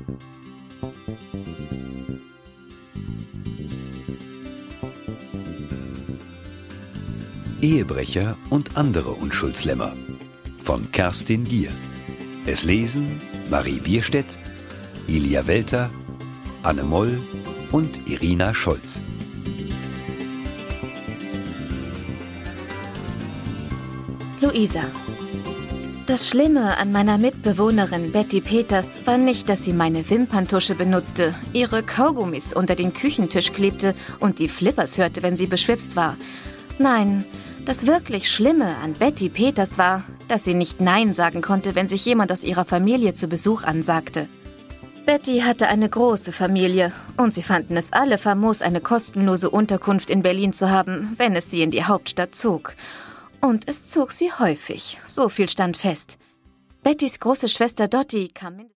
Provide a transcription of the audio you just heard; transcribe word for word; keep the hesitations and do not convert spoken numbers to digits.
Ehebrecher und andere Unschuldslämmer von Kerstin Gier. Es lesen Marie Bierstedt, Ilia Welter, Anne Moll und Irina Scholz. Luisa. Das Schlimme an meiner Mitbewohnerin Betty Peters war nicht, dass sie meine Wimperntusche benutzte, ihre Kaugummis unter den Küchentisch klebte und die Flippers hörte, wenn sie beschwipst war. Nein, das wirklich Schlimme an Betty Peters war, dass sie nicht Nein sagen konnte, wenn sich jemand aus ihrer Familie zu Besuch ansagte. Betty hatte eine große Familie und sie fanden es alle famos, eine kostenlose Unterkunft in Berlin zu haben, wenn es sie in die Hauptstadt zog. Und es zog sie häufig, so viel stand fest. Bettys große Schwester Dottie kam mindestens